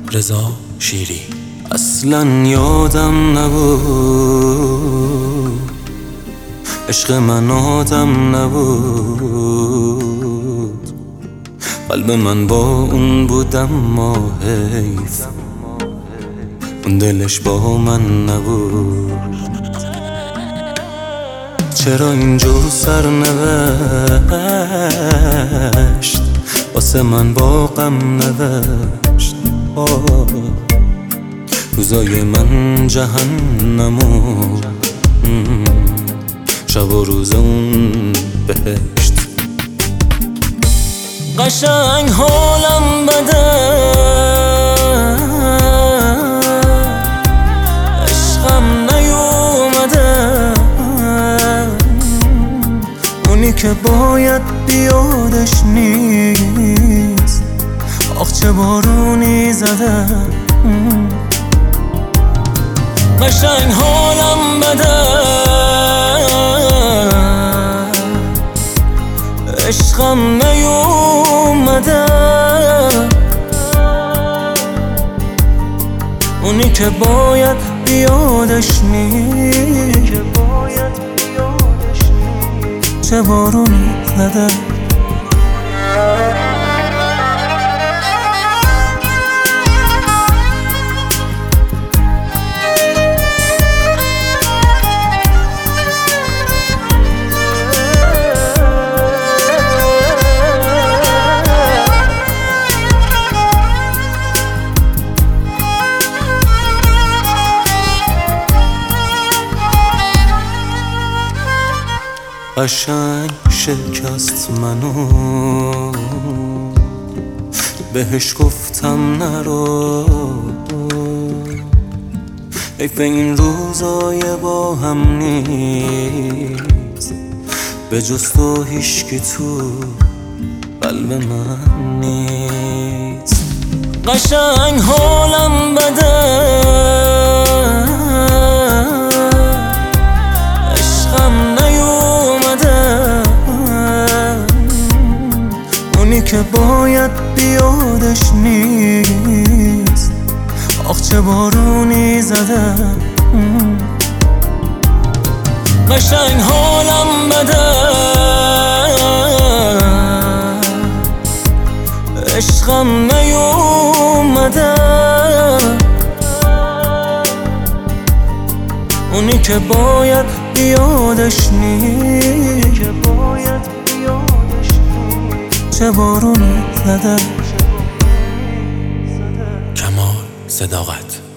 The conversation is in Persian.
رضا شیری. اصلا یادم نبود عشق من آدم نبود، قلب من با اون بود اما حیف اون دلش با من نبود. چرا اینجور سرنوشت واسه من با غم نوشت؟ روزای من جهنمو شب و روز اون بهشت. قشنگ حالم بده عشقم نیومده، اونی که باید بیادش نیست، آخ چه بارونی زده. قشنگ حالم بده عشقم نیومده، اونی که باید بیادش نیست، چه بارونی زده. قشنگ شکست منو، بهش گفتم نرو، حیف این روزای با هم نیست، به جز تو هیچکی تو قلب من نیست. قشنگ حالم بده که باید بیادش نیست، آخ چه بارونی زده. قشنگ حالم بده عشقم نیومده، اونی که باید بیادش نیست، چه بارونی زده. کمال صداقت.